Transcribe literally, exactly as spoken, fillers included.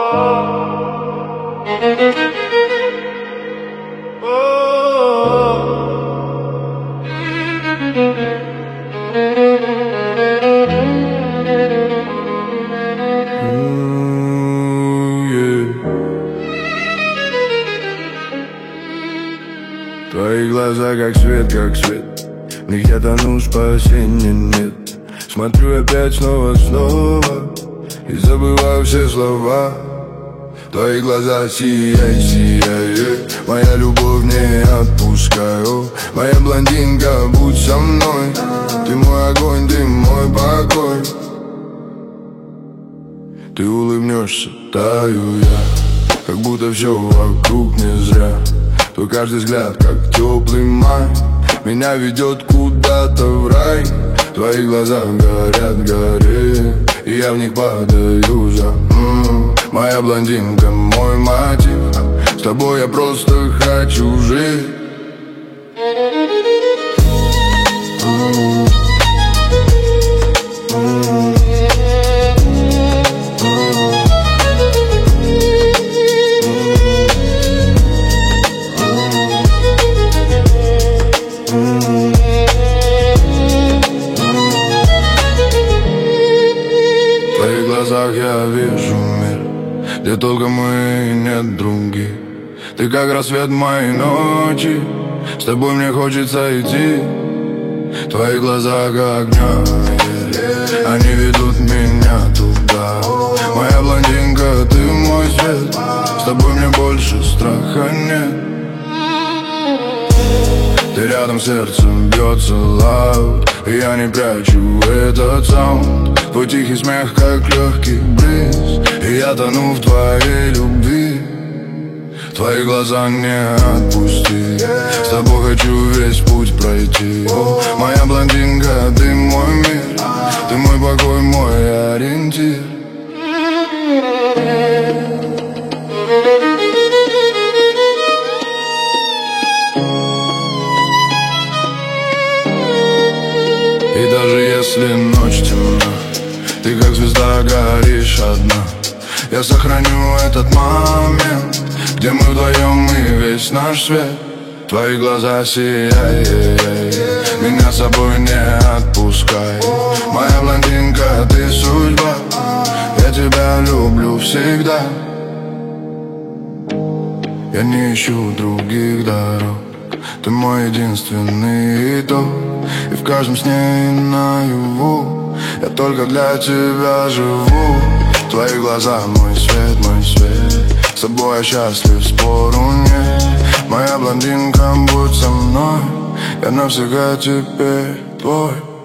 Твои глаза как свет, как свет, в них я тону, спасения нет. Смотрю опять снова, снова и забываю все слова. Твои глаза сияй, сияй, моя любовь не отпускаю. Моя блондинка, будь со мной, ты мой огонь, ты мой покой. Ты улыбнешься, таю я, как будто все вокруг не зря. Твой каждый взгляд, как теплый май, меня ведет куда-то в рай. Твои глаза горят, горят, и я в них падаю за м-м. Моя блондинка, мой мотив, с тобой я просто хочу жить. В твоих глазах я вижу мир, где только мы и нет других. Ты как рассвет моей ночи, с тобой мне хочется идти. Твои глаза как огня, они ведут меня туда. Моя блондинка, ты мой свет, с тобой мне больше страха нет. Ты рядом, сердце бьется лаут, и я не прячу этот саунд. Твой тихий смех, как легкий бриз, и я тону в твоей любви. Твои глаза не отпусти, с тобой хочу весь путь пройти. О, моя блондинка, ты мой мир, ты мой покой, мой ориентир. И даже если ночь темна, ты как звезда горишь одна. Я сохраню этот момент, где мы вдвоем и весь наш свет. Твои глаза сияй, меня с собой не отпускай. Моя блондинка, ты судьба, я тебя люблю всегда. Я не ищу других дорог, ты мой единственный итог. И в каждом сне и наяву я только для тебя живу. Твои глаза, мой свет, мой свет, с тобой я счастлив, спору нет. Моя блондинка, будь со мной, я навсегда теперь твой.